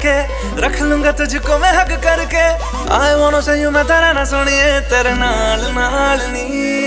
करके रख लूंगा तुझको मैं हक करके। आई वांट से यू मैं तेरा ना सुनिए तेरे नाल नाल नी।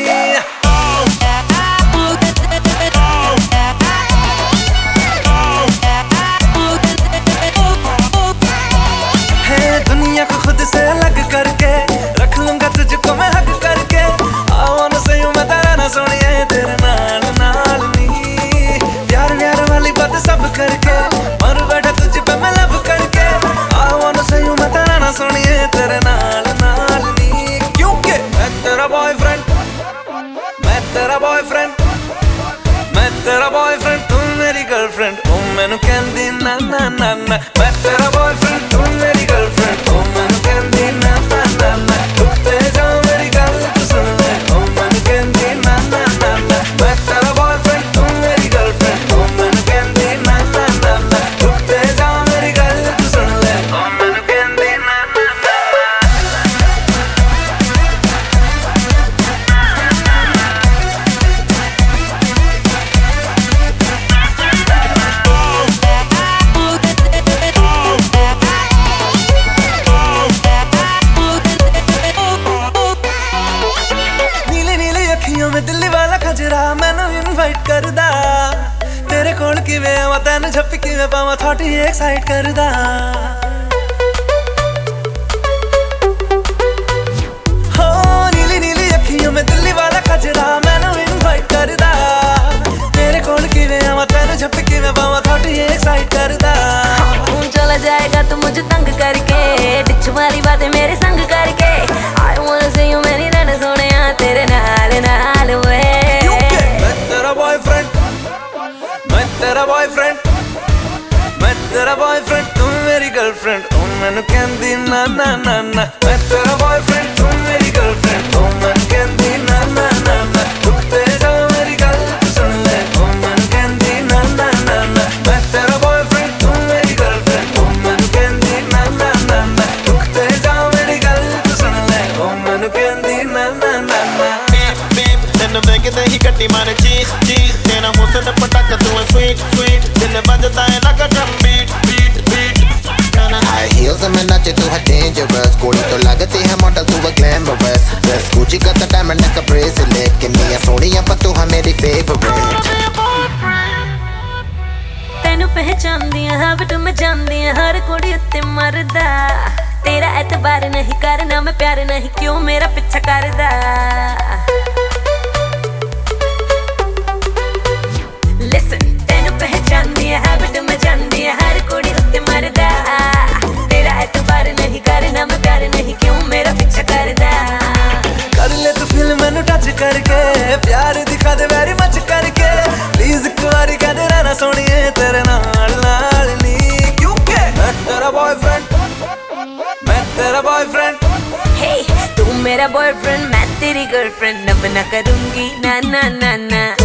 दुनिया को खुद से अलग करके रख लूंगा तुझको मैं हक करके। आई वांट से यू मैं तेरा ना सुनिए तेरे नाल नाल नी। प्यार प्यार वाली बात सब करके मर बैठा तुझ पे मैं लब करके। आई वांट से यू मैं तेरा ना सुनिए तेरे नाल नाल नी। क्योंकि मैं तेरा बॉयफ्रेंड, मैं तेरा बॉयफ्रेंड, मैं तेरा बॉयफ्रेंड तू मेरी गर्लफ्रेंड। ओ मैनू कहंदी ना ना ना ना। मैं तेरा बॉयफ्रेंड तू मेरी गर्लफ्रेंड। ओ मैनू कहंदी ना ना ना ना। रुकते जा मेरी गल तू सुन ले। ओ मैनू कहंदी ना ना ना ना। मैं तेरा बॉयफ्रेंड तू मेरी गर्लफ्रेंड। ओ मैनू कहंदी ना ना ना ना। रुकते जा मेरी गल तू सुन ले। ओ मैनू कहंदी ना ना ना। मैं दिल्ली वाला खजरा मैनू इनवाइट करदा। तेरे कोल किवें आवां तैनू झप्पी किवें पावां थोड़ी एक्साइट करदा। हो नीली नीली अखियों में दिल्ली वाला खजरा मैनू इनवाइट करदा। तेरे कोल किवें आवां तैनू झप्पी किवें पावां थोड़ी एक्साइट करदा। चला जाएगा तू मुझे तंग करके डिच वाली बातें मेरे संग करके। आई वांट से यू मेरी रन सोनिया तेरे नाल नाल वे। मैं तेरा बॉयफ्रेंड, मैं तेरा बॉयफ्रेंड, मैं तेरा बॉयफ्रेंड तू मेरी गर्लफ्रेंड। ओ मैनू कहंदी ना ना ना ना। मैं तेरा बॉयफ्रेंड तू मेरी गर्लफ्रेंड। ओ मैनू कहंदी ना ना ना ना। रुकते जा मेरी गल तू सुन ले। ओ मैनू कहंदी ना ना ना ना। मैं तेरा बॉयफ्रेंड तू मेरी गर्लफ्रेंड। ओ मैनू कहंदी ना ना ना ना। रुकते जा मेरी गल तू सुन ले। ओ मैनू कहंदी ना ना ना ना। तेन वेखदे ही गड्डी मारे चीज चीज। तेरा हुस्न पटाका तू है स्वीट स्वीट। दिल बजदा है लगा drum beat beat beat. High heels में नाचे तू है डेंजरस। गोली तो लगती है मॉडल तू है ग्लैमरस। ड्रेस गुची का डायमंड का ब्रेसलेट। किन्नियां सोहणियां पर तू है मेरी फेवरेट। तेनू पहचानदी हां बट मैं जानदी हर कुड़ी उत्ते मरदा। तेरा एतबार नहीं करना मैं प्यार नहीं क्यों मेरा पीछा करदा। Listen, तेनू पहचानदी हां बट मैं जानदी हर कुड़ी उत्ते मरदा। तेरा एतबार नहीं करना मैं प्यार नहीं क्यों मेरा पीछा करदा। कर ले तू फिल्म मैनू टच करके प्यार दिखा दे वेरी मच करके। प्लीज एक बारी कह दे रहना सोनिए तेरे नाल नाल नी। क्योंकि मैं तेरा बॉयफ्रेंड, मैं तेरा बॉयफ्रेंड। Hey, तू मेरा बॉयफ्रेंड मैं तेरी गर्लफ्रेंड। अब ना करूंगी ना ना ना ना।